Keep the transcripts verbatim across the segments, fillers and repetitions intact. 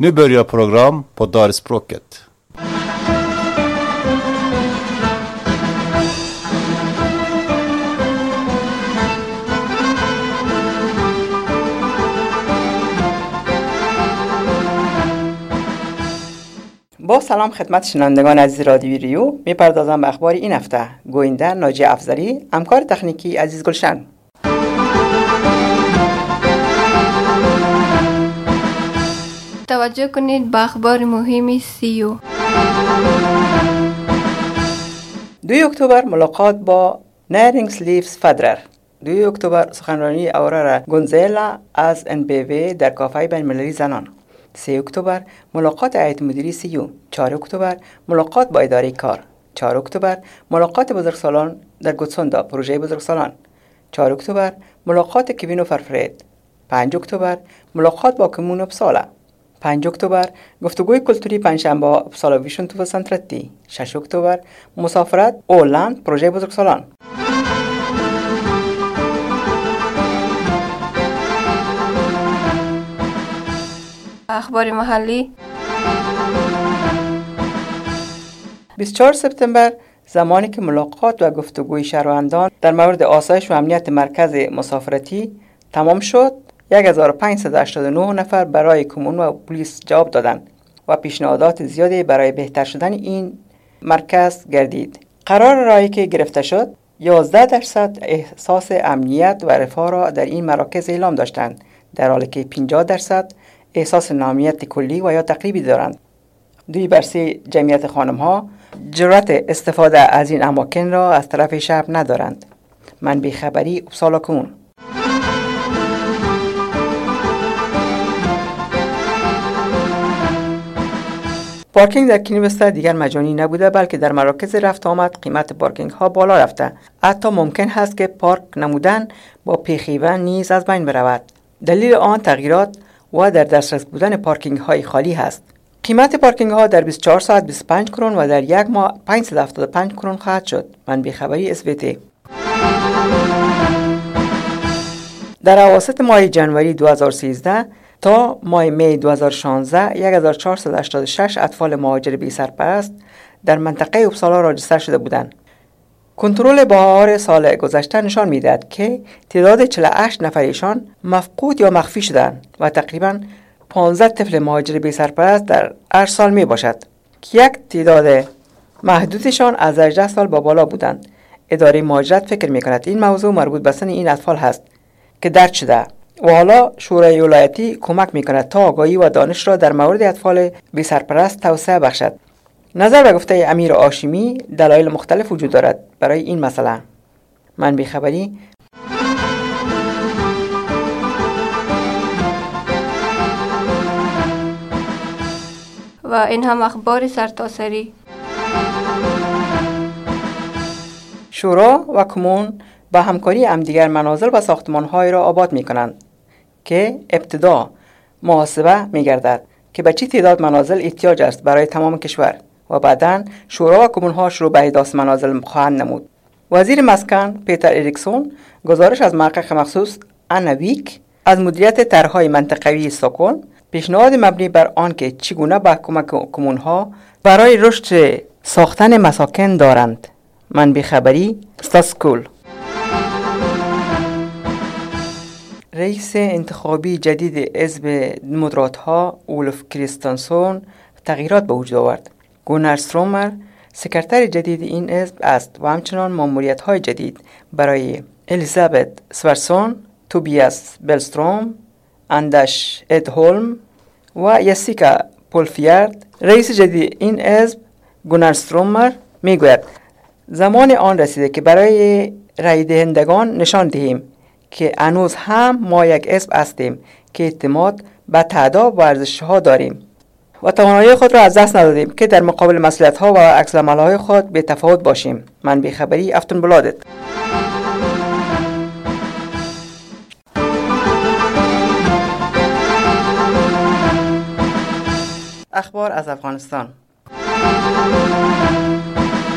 Nu börjar program på Dalspråket. با سلام خدمت شنوندگان عزیز رادیوی ریو، میپردازم به اخبار این هفته. گوینده ناجی افزری، همکار تکنیکی عزیز گلشن. توجه کنید به اخبار مهم سیو. دوی اکتبر ملاقات با نریngsلیوس فدرر. دوی اکتبر سخنرانی اورورا گونزالا از ان بی وی در کافه بین المللی زنان. سه اکتبر ملاقات هیئت مدیره سیو. چهار اکتبر ملاقات با اداره کار. چهار اکتبر ملاقات بزرگسالان در گوتسوندا، پروژه بزرگسالان. چهار اکتبر ملاقات کوین و فرفرید. پنج اکتبر ملاقات با کمون اپسالا. پنج اکتبر گفتگوی کلتوری پنجشنبه اپسالا ویشن دویست. شش اکتبر مسافرت اولاند، پروژه بزرگسالان. اخبار محلی. بیست و چهارم سپتامبر زمانی که ملاقات و گفتگوی شهروندان در مورد آسایش و امنیت مرکز مسافرتی تمام شد، هزار و پانصد و هشتاد و نه نفر برای کمون و پلیس جواب دادند و پیشنهادات زیادی برای بهتر شدن این مرکز گردید. قرار رایی که گرفته شد، یازده درصد احساس امنیت و رفاه را در این مراکز اعلام داشتند، در حالی که پنجاه درصد احساس ناامنیت کلی و یا تقریبی دارند. دوی برسه جمعیت خانم‌ها جرأت استفاده از این اماکن را از طرف شهر ندارند. منبع خبری اپسالا کمون. پارکینگ در کینیوستا دیگر مجانی نبوده، بلکه در مراکز رفت آمد قیمت پارکینگ ها بالا رفته. حتی ممکن هست که پارک نمودن با پیخیوه نیز از بین برود. دلیل آن تغییرات و در دسترس بودن پارکینگ های خالی هست. قیمت پارکینگ ها در بیست و چهار ساعت بیست و پنج کرون و در یک ماه پانصد و هفتاد و پنج کرون خواهد شد. منبع خبری اس وی تی. در اواسط ماه جنوری دو هزار و سیزده تا ماه می دو هزار و شانزده هزار و چهارصد و هشتاد و شش اطفال مهاجر بی سرپرست در منطقه اپسالا راجستر شده بودند. کنترل بهار سال گذشته نشان می‌دهد که تعداد چهل و هشت نفر ایشان مفقود یا مخفی شدند و تقریباً پانزده طفل مهاجر بی سرپرست در هر سال می باشد که یک تعداد محدودشان از هجده سال با بالا بودند. اداره مهاجرت فکر می‌کند این موضوع مربوط به سن این اطفال هست که درج شده و حالا شورای ولایتی کمک می‌کند تا آگاهی و دانش را در مورد اطفال بی سرپرست توسعه بخشد. نظر به گفته امیر هاشمی، دلایل مختلف وجود دارد برای این مسئله. منبع خبری. و این هم اخبار سرتاسری. شورا و کمون با همکاری همدیگر منازل و ساختمان‌های را آباد می‌کنند که ابتدا محاسبه می‌گردد که به چه تعداد منازل احتیاج است برای تمام کشور و بعداً شورا و کمون‌ها شروع به احداث منازل خواهند نمود. وزیر مسکن پیتر اریکسون گزارش از محقق مخصوص انا ویک از مدیریت طرح‌های منطقوی استکهلم پیشنهاد مبنی بر آن که چگونه به کمک کمون‌ها برای رشد ساختن مساکن دارند. منبع خبری استاسکول. رئیس انتخابی جدید حزب دموکرات‌ها اولف کریستانسون تغییرات به وجود آورد. گونار استرومر سکرتر جدید این حزب است و همچنان ماموریت‌های جدید برای الیزابت سوارسون، توبیاس بلستروم، انداش ادهولم و یسیکا پولفیارد. رئیس جدید این حزب گونار استرومر میگوید زمان آن رسیده که برای رای دهندگان نشان دهیم که هنوز هم ما یک حزب هستیم که اعتماد به تعداد و ارزش‌ها داریم و توانایی خود را از دست ندادیم که در مقابل مسئولیت‌ها و عکس‌العمل‌های خود به تفاوت باشیم. منبع خبری افتونبلادت. اخبار از افغانستان.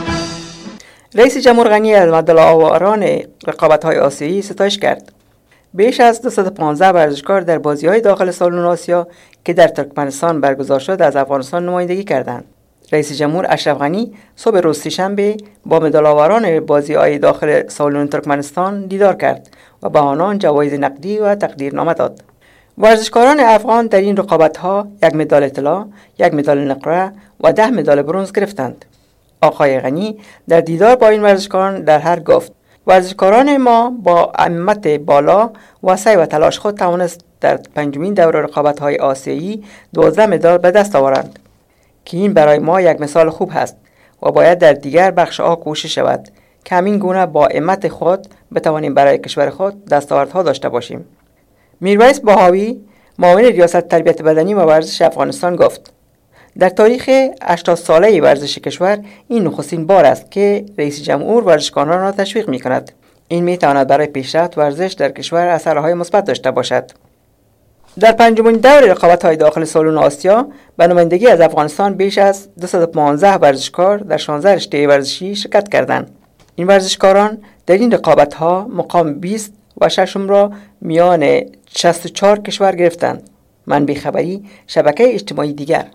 رئیس جمهور غنی از مدل‌آوران رقابت‌های آسیایی ستایش کرد. بیش از دویست و پانزده ورزشکار در بازی‌های داخل سالن آسیا که در ترکمنستان برگزار شد از افغانستان نمایندگی کردند. رئیس جمهور اشرف غنی صبح روز سه‌شنبه با مدال‌آوران بازی‌های داخل سالن ترکمنستان دیدار کرد و به آنان جوایز نقدی و تقدیرنامه داد. ورزشکاران افغان در این رقابت‌ها یک مدال طلا، یک مدال نقره و ده مدال برنز گرفتند. آقای غنی در دیدار با این ورزشکاران در هر گفت: ورزشکاران ما با همت بالا و سعی و تلاش خود توانست در پنجمین دوره رقابت‌های آسیایی دوازده مدال به دست آورند که این برای ما یک مثال خوب است و باید در دیگر بخش‌ها کوشش شود که همین گونه با همت خود بتوانیم برای کشور خود دستاوردها داشته باشیم. میرویس باهاوی، معاون ریاست تربیت بدنی و ورزش افغانستان گفت: در تاریخ هشتاد ساله ورزش کشور این نخستین بار است که رئیس جمهور ورزشکاران را تشویق می کند. این می تواند برای پیشرفت ورزش در کشور اثرهای مثبت داشته باشد. در پنجمین دور رقابت‌های داخل سالن آسیا به نمایندگی از افغانستان بیش از دویست و پانزده ورزشکار در شانزده رشته ورزشی شرکت کردند. این ورزشکاران در این رقابت‌ها مقام بیست و ششم را میان شصت و چهار کشور گرفتند. منبع خبری، شبکه اجتماعی دیگر.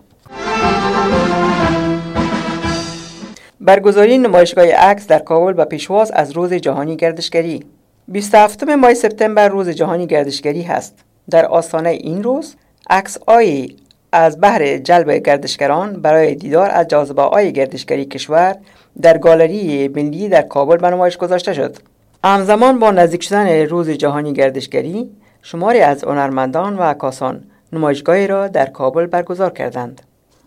برگزاری نمایشگاه عکس در کابل به پیشواز از روز جهانی گردشگری. بیست و هفتم ماه سپتامبر روز جهانی گردشگری هست. در آستانه این روز عکس‌هایی از بهر جلب گردشگران برای دیدار از جاذبه‌های گردشگری کشور در گالری ملی در کابل به نمایش گذاشته شد. همزمان با نزدیک شدن روز جهانی گردشگری، شماری از هنرمندان و عکاسان نمایشگاهی را در کابل برگزار کردند.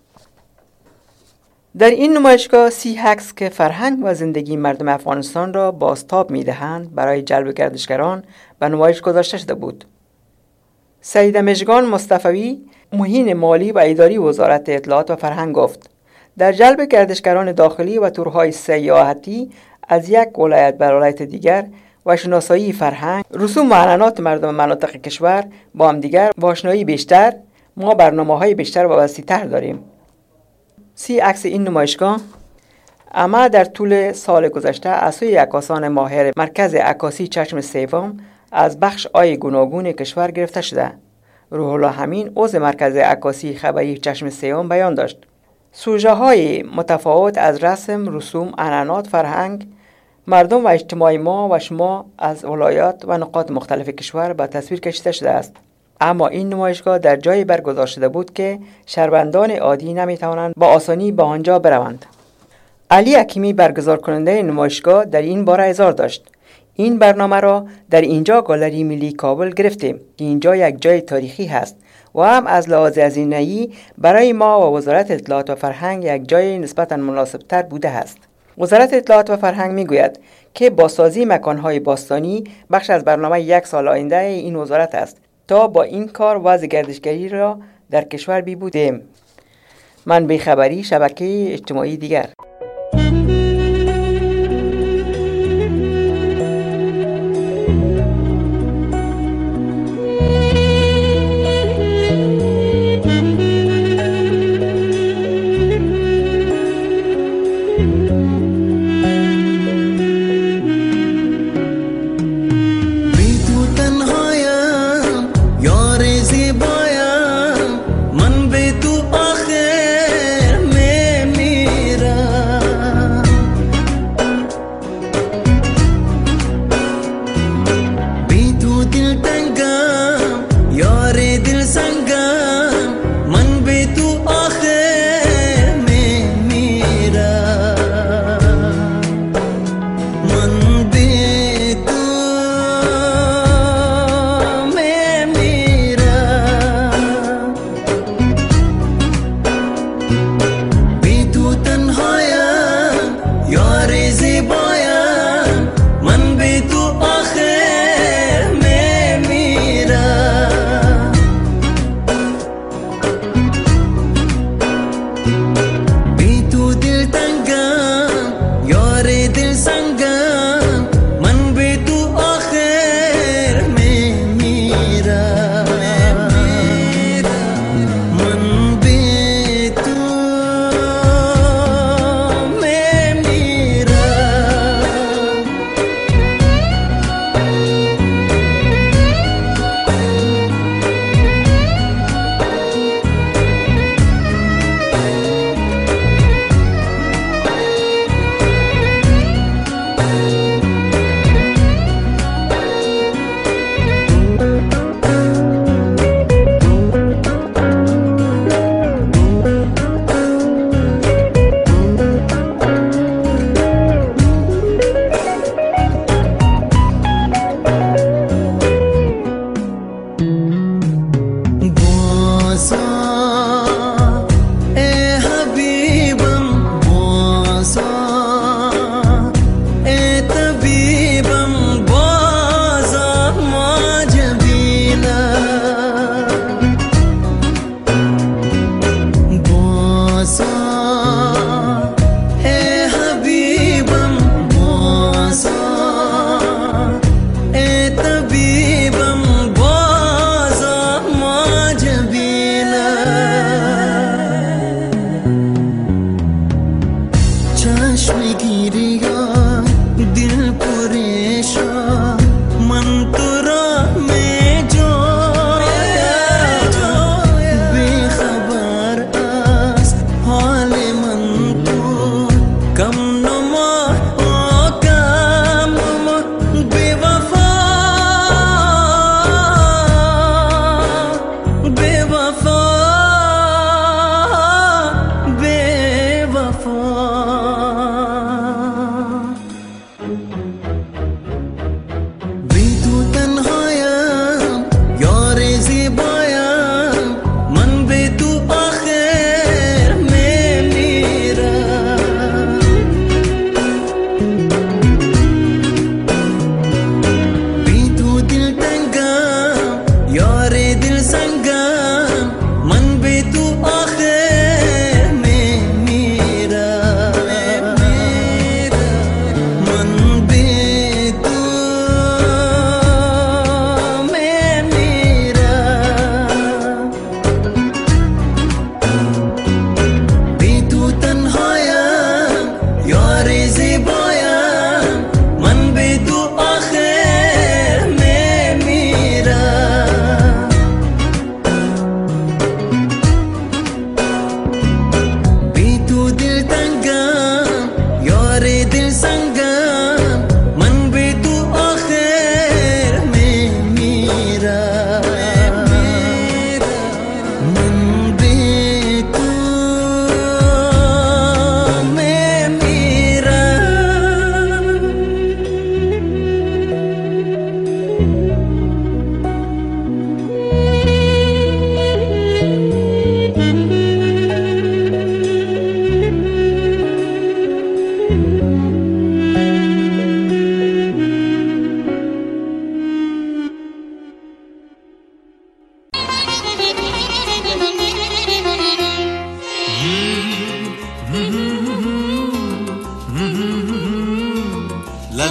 در این نمایشگاه سی عکس که فرهنگ و زندگی مردم افغانستان را بازتاب می‌دهند برای جلب گردشگران به نمایش گذاشته شده بود. سیده مژگان مصطفی، معین مالی و اداری وزارت اطلاعات و فرهنگ گفت: در جلب گردشگران داخلی و تورهای سیاحتی از یک ولایت به ولایت دیگر و شناسایی فرهنگ، رسوم و عنعنات مردم مناطق کشور با هم دیگر و آشنایی بیشتر، ما برنامه‌های بیشتر و وسیع‌تر داریم. سی عکس این نمایشگاه اما در طول سال گذشته از سوی عکاسان ماهر مرکز عکاسی چشم سیوم از بخش‌های گوناگون کشور گرفته شده. روح الله همین، عضو مرکز عکاسی خبری چشم سیوم، بیان داشت: سوژه‌های متفاوت از رسم، رسوم، عنعنات، فرهنگ، مردم و اجتماع ما و شما از ولایات و نقاط مختلف کشور به تصویر کشیده شده است. اما این نمایشگاه در جایی برگزار شده بود که شهروندان عادی نمی‌توانند با آسانی به آنجا بروند. علی حکیمی، برگزار کننده نمایشگاه، در این باره اظهار داشت: این برنامه را در اینجا گالری ملی کابل گرفتیم که اینجا یک جای تاریخی هست و هم از لحاظ هزینه‌ای برای ما و وزارت اطلاعات و فرهنگ یک جای نسبتاً مناسب‌تر بوده است. وزارت اطلاعات و فرهنگ میگوید که بازسازی مکان‌های باستانی بخش از برنامه یک سال آینده این وزارت است تا با این کار وضع گردشگری را در کشور بیبودیم. منبع خبری، شبکه اجتماعی دیگر.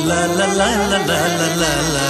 la la la la la la la la.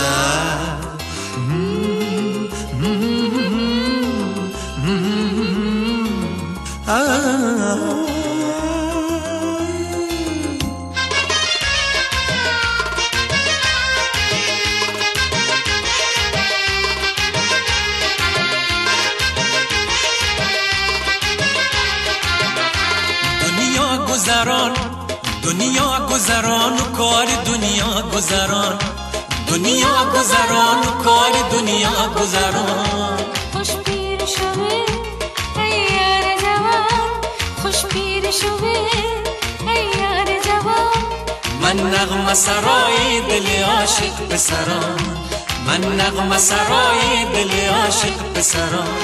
گذران دنیا گذران و کار دنیا گذران دنیا گذران و کار دنیا گذران خوش پیر شوه ای یار جوان خوش پیر شوه ای یار جوان من نغمه سرای دل عاشق پسران من نغمه سرای دل عاشق پسران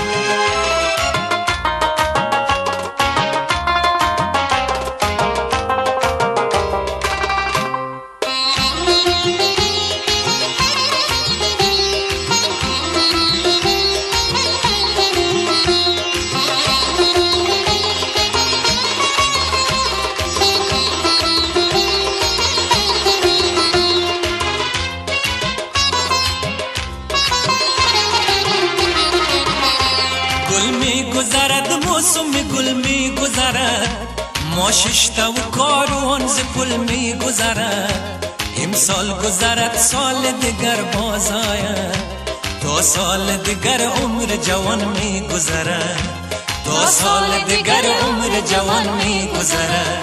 گل می گذرد ما ششتا و کاروان ز پل می گذرد امسال گذرد سال دیگر باز آید تا سال دیگر عمر جوان می گذرد تا سال دیگر عمر جوان می گذرد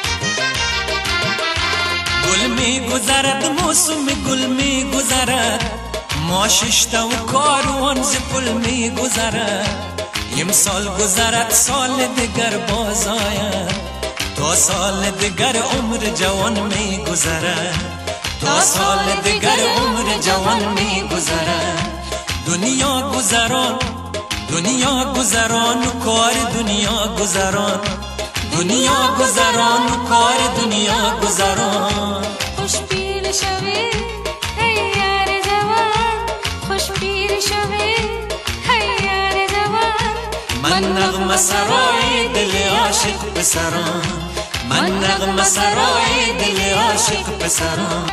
گل می گذرد موسم گل می گذرد ما ششتا و کاروان ز پل می گذرد امسال گذرد سال دیگر باز آید تا سال دیگر عمر جوان می گذرد تا سال دیگر عمر جوان می گذرد دنیا گذران دنیا گذران و کار دنیا گذران دنیا گذران و کار دنیا گذران خوش پیر شوی ای یار جوان خوش پیر شوی ای یار جوان من نغمه سرای دل عاشق پسران من نغمه سرای دل عاشق پسران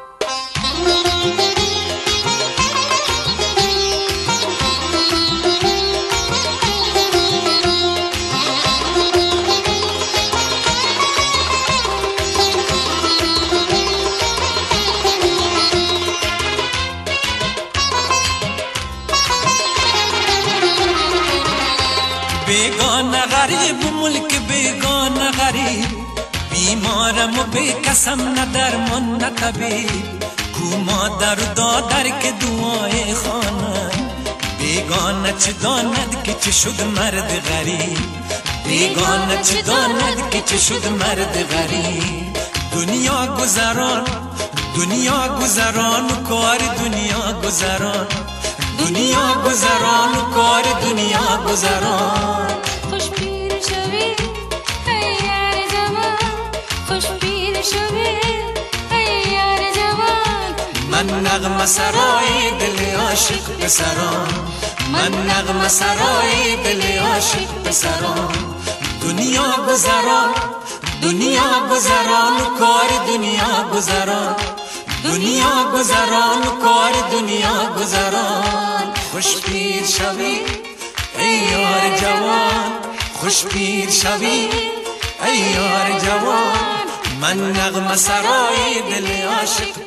بیگانه غریب ملک بیگانه غریب بیمارم و بی کسم نه درمان نه طبیب کو مادر و دادر که دعای خانه بیگانه چه داند که چه شد مرد غریب بیگانه چه داند که چه شد مرد غریب دنیا گذران دنیا گذران و کار دنیا گذران دنیا گذران و کار دنیا گذران خوش پیر شوی ای یار جوان خوش پیر شوی ای یار جوان من نغمه سرای دل عاشق پسران من نغمه سرای دل عاشق پسران دنیا گذران دنیا گذران و کار دنیا گذران دنیا گذران و کار دنیا گذران خوش پیر شوی ای یار جوان خوش پیر شوی ای یار جوان من نغمه سرای دل عاشق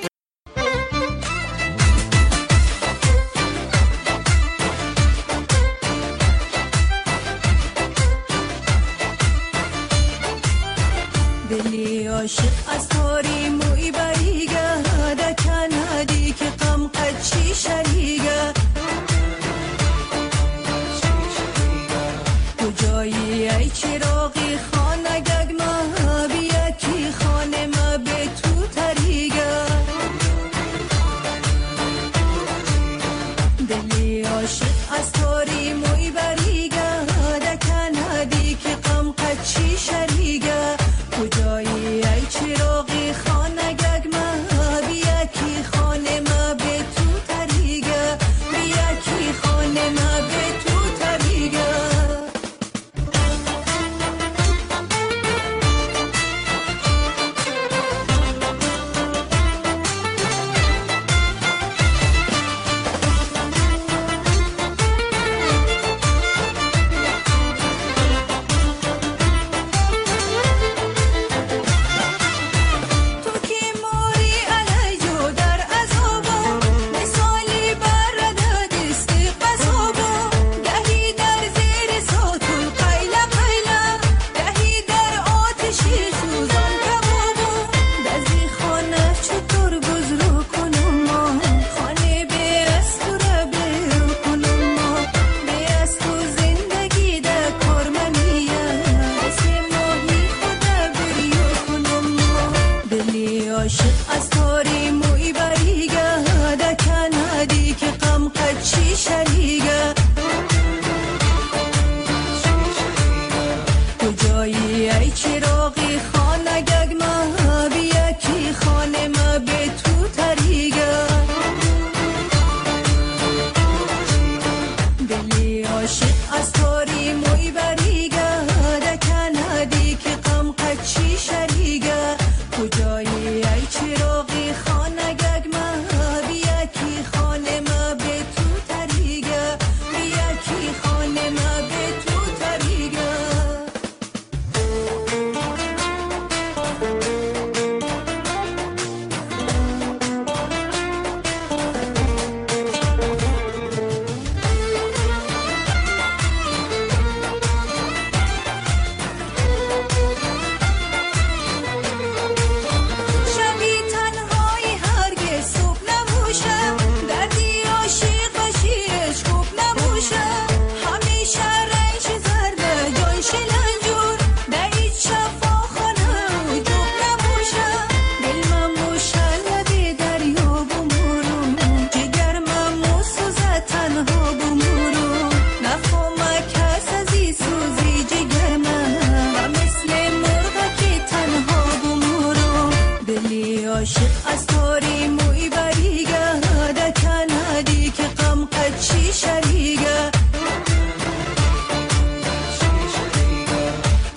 دلی عاشق از تاری موی بریگه دکن هدی که قم قد چی شریگه کجایی ای چراغی خانه گگ ما بیا کی خانه ما به تو تریگه دلی عاشق از تاری موی بریگه دکن هدی که قم قد چی شریگه کجایی ای چراغی خانه گگ ما بیا کی خانه ما به تو تریگه بیا کی خانه ما به تو تریگه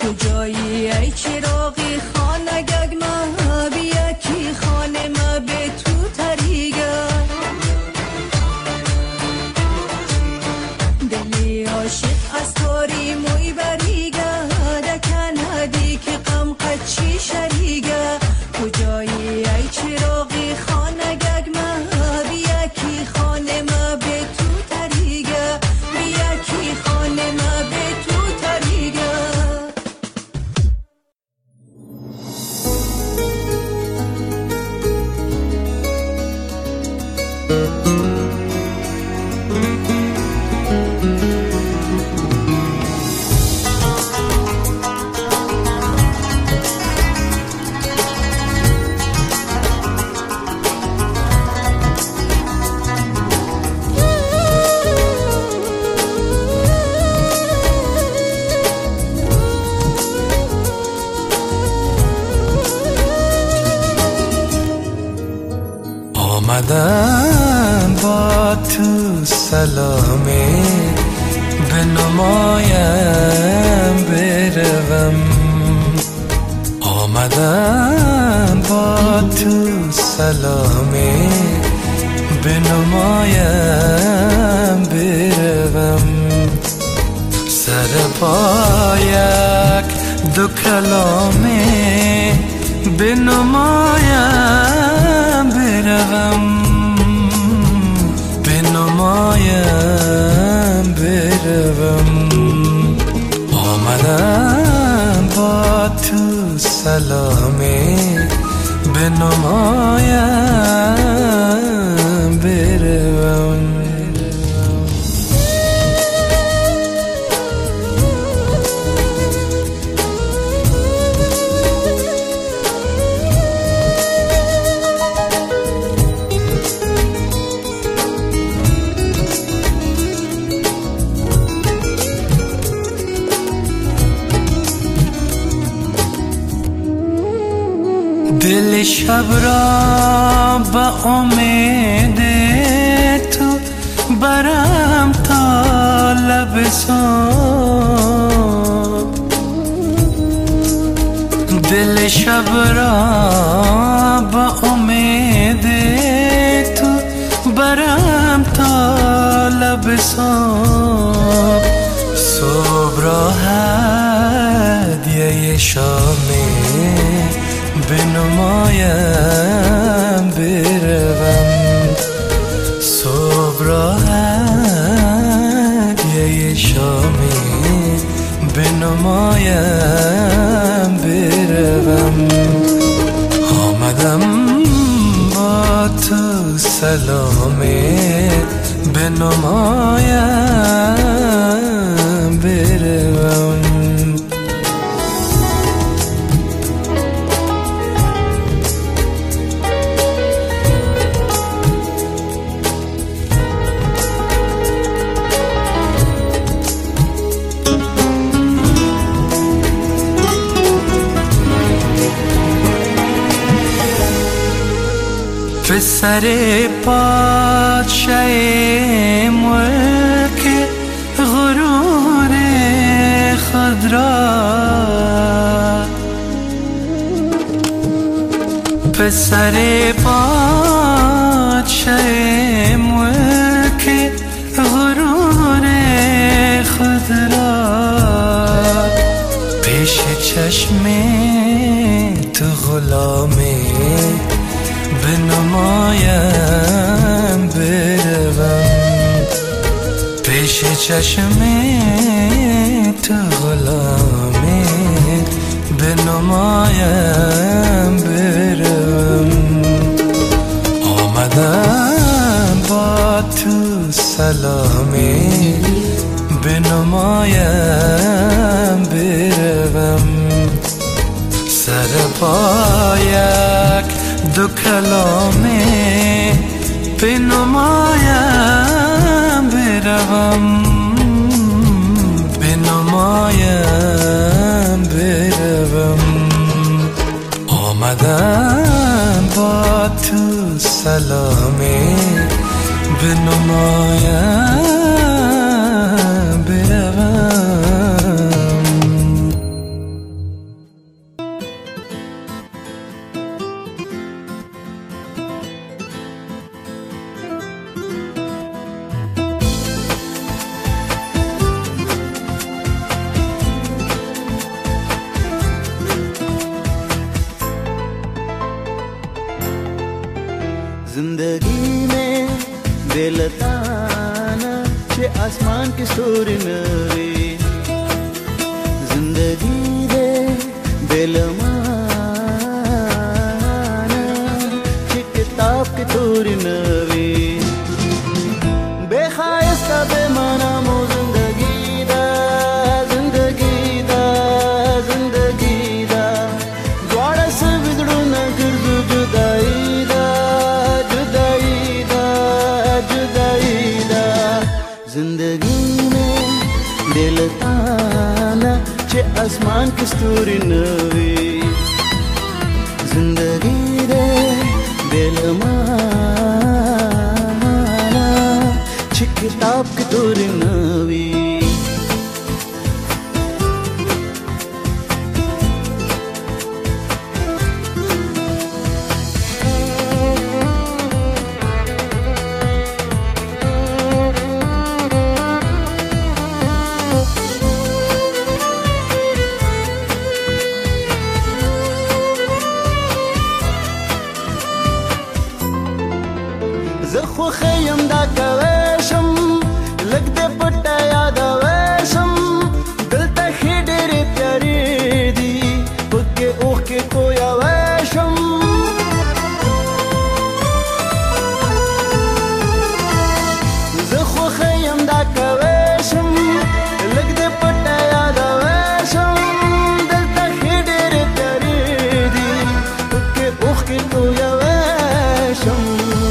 کجایی ای چراغی خانگگ ما بیا کی خانه ما به تو تریگا دلی عاشق از تاری موی بریگا دکن هدی که غم قچی شریگا کجایی ای چراغی خانگگ ما بیا کی خانه ما به تو تریگا بیا کی خانه ما به تو تریگا آمدم با تو سلامه به نمایم بروم آمدم با تو سلامه به نمایم بروم سر پایک دو کلامه به نمایم بروم به نمایم بروم آمدم با تو سلامه به نمایم بروم دل شب را با امید تو برم تا لب صبح دل شب را با امید تو برم تا لب صبح صبح را هدیه شامه به نمایم بروم صبح را هدیه شامی به نمایم بروم آمدم با تو سلامه به نمایم بروم پسر پادشاه ملک غرور خود را پسر پادشاه ملک غرور خود را پیش چشم تو غلامه به نمایم بروم پیش چشم تو غلامه به نمایم بروم آمدم با تو سلامه به نمایم بروم سر پایک دو کلامه به نمایم بروم به نمایم بروم آمدم با تو سلامه به نمایم بروم दिलताना چې आसमान کې ستوري نوي زندگی دې دلمانا چې کتاب کې توري نوي بے خایسته بے معنا مو زندگی دا زندگی دا زندگی دا دواړه سوي نه ګرځو جدائی دا جدائی دا جدائی دا زندگی میں دل تانا چې आसमान کې ستوري نوي زندگی دې دل مانا چې کتاب کې توري نوي زه خو خیم دا کوشم لږ دې پټه یادوشم دلته ښې ډېرې پیارې دي پکې اوښکې تویوشم زه خو خیم دا کوشم لږ دې پټه یادوشم دلته ښې ډېرې پیارې دي پکې اوښکې تویوشم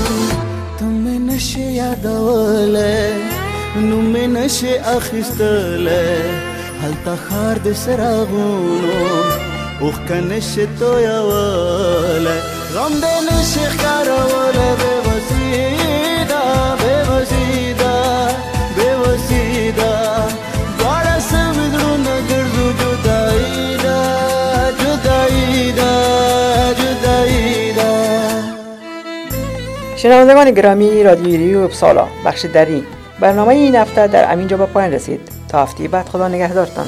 نشه یادوله نو مې نشه اخیستله هلته ښار د څراغونو اوښکه نشه تویوله غم دې نشه ښکاروله بېوسي ده بېوسي ده بېوسي ده دواړه سوي زړونه ګرځو جدايي ده جدايي ده جدايي ده شنوندگان گرامی رادیوی ریو اپسالا، بخش دری برنامه این هفته در همینجا به پایان رسید. تا هفته بعد خدا نگهدارتان.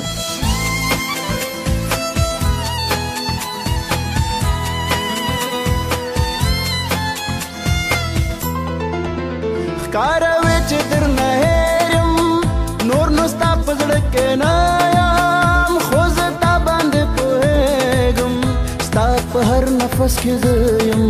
ښکاروي چې درنه هېرم نور نو ستا په زړه کې نه یم خو زه تا باندې پوهېږم ستا په هر نفس کې زه یم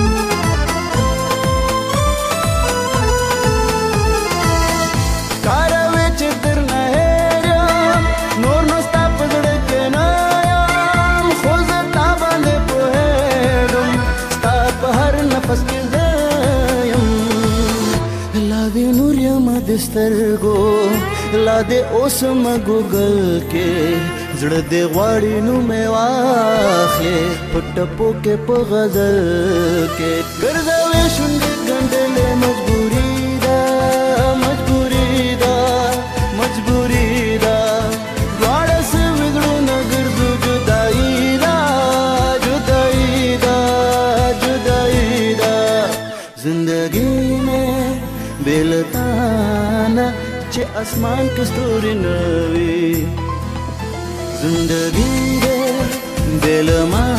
سترګو لا دې اوس ما ګوګل کې زړه دې غواړي نو مې واخلې په ټپو کې په غزل کې ګرځوي شونډې ګنډلې مجبوري ده مجبوري ده مجبوري ده دواړه سوي زړونه ګرځو جدايي ده جدايي ده جدايي ده زندگی میں دلتانا چې आसमान کې ستوري نوي زندگی دې دل ما